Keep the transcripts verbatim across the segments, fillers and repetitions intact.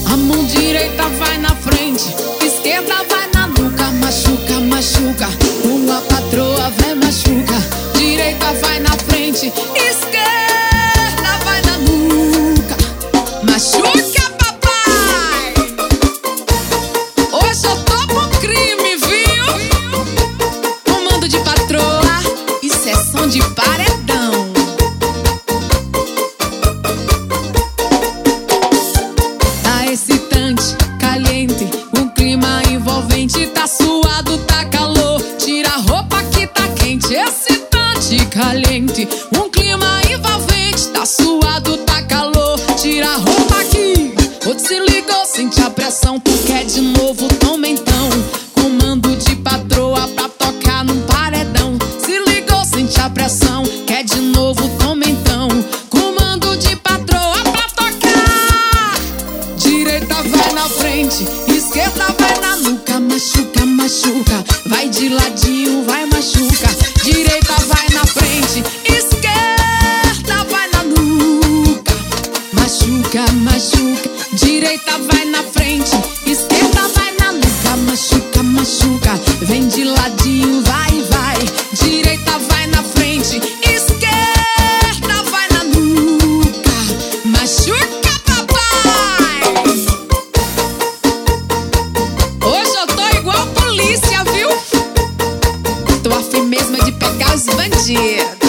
A mão direita vai na frente, esquerda vai na nuca. Machuca, machuca, com a patroa vem machuca. Direita vai na frente, esquerda vai na nuca. Machuca, papai! Hoje eu tô com crime, viu? Comando de patroa e sessão de paredão. Tá excitante, caliente, um clima envolvente. Tá suado, tá calor, tira a roupa que tá quente. Excitante, caliente, um clima envolvente. Tá suado, tá calor, tira a roupa aqui. Outro se ligou, sente a pressão. Tu quer de novo, toma então. Comando de patroa pra tocar num paredão. Se ligou, sente a pressão. Quer de novo, toma então. Comando de patroa pra tocar. Direita vai na frente, esquerda vai na nuca. Machuca, machuca, vai de ladinho, vai machuca. Direita vai na frente, esquerda vai na nuca. Machuca, machuca, direita vai na frente, esquerda vai na nuca. Machuca, machuca, vem de ladinho, vai, vai. Direita vai na frente, esquerda vai na nuca. Machuca, papai! Hoje eu tô igual polícia, viu? Tô afim mesmo de pegar os bandidos.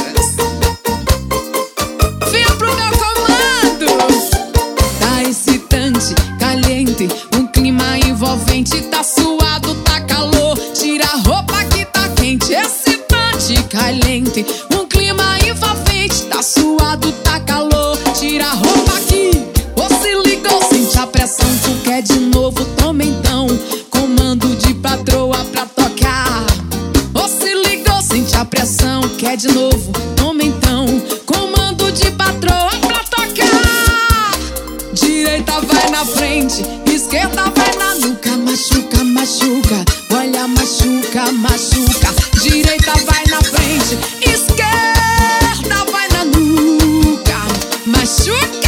Venha pro meu comando. Tá excitante, caliente, um clima envolvente. Tá suado, tá calor, tira a roupa que tá quente. Excitante, caliente, um clima envolvente. Tá suado, tá calor, tira a roupa aqui. Você ligou, sente a pressão. Tu quer de novo, toma então. Comando de patroa pra tocar. Você ligou, sente a pressão. Quer de novo, toma então. Comando de patroa pra tocar. Direita vai na frente, esquerda vai na nuca. Machuca, machuca, olha, machuca, machuca. Direita vai na frente, esquerda vai na nuca. Machuca.